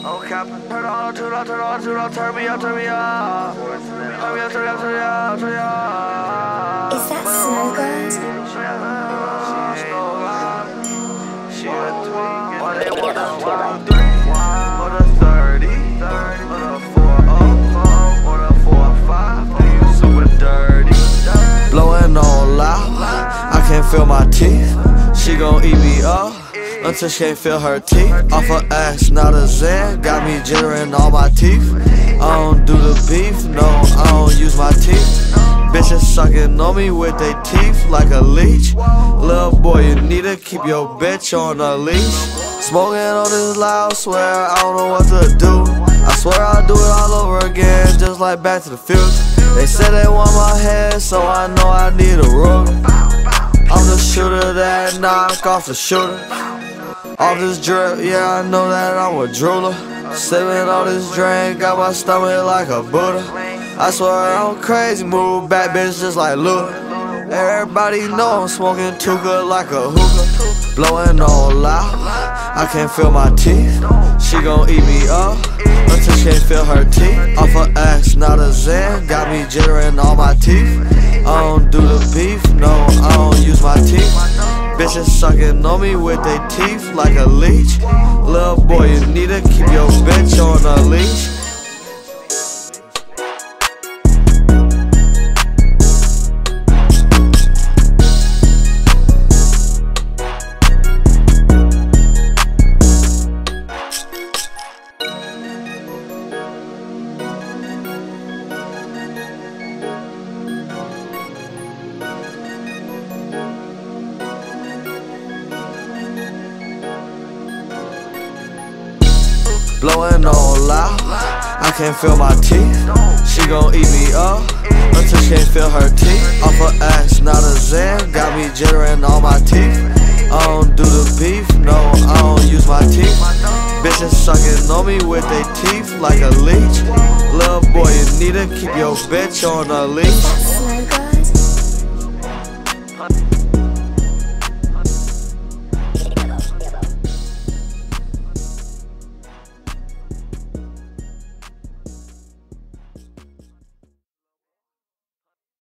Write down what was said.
Oh cap, turn on, turn on, turn on, turn on, turn me up, turn me up. Turn me up, turn me up, turn me up, turn me up. Is that Snow God? She a tweak. Why they want the 1, 3, or the 30, or the 4, or the 4, 5? Do you super dirty? Blowing on loud, I can't feel my teeth. She gon' eat me up until she can't feel her teeth. Off her ass, not a Zen, got me jittering all my teeth. I don't do the beef, no, I don't use my teeth. Bitches sucking on me with their teeth like a leech. Little boy, you need to keep your bitch on a leash. Smoking on this loud, swear I don't know what to do. I swear I'll do it all over again, just like Back to the Future. They said they want my head, so I know I need a ruler. I'm the shooter that knock off the shooter. Off this drip, yeah, I know that I'm a drooler. Sipping on this drink, got my stomach like a Buddha. I swear I'm crazy, move back, bitch, just like Luda. Everybody know I'm smoking too good like a hookah. Blowing all loud, I can't feel my teeth. She gon' eat me up until she can't feel her teeth. Off her ass, not a Zen, got me jittering all my teeth. I don't do the beef, no, I don't use my teeth. Bitches sucking on me with their teeth like a leech. Little boy, you need to keep your bitch on a leash. Blowing all loud, I can't feel my teeth. She gon' eat me up until she can't feel her teeth. Off her ass, not a Zen, got me jittering all my teeth. I don't do the beef, no, I don't use my teeth. Bitches sucking on me with their teeth like a leech. Little boy, you need to keep your bitch on a leash.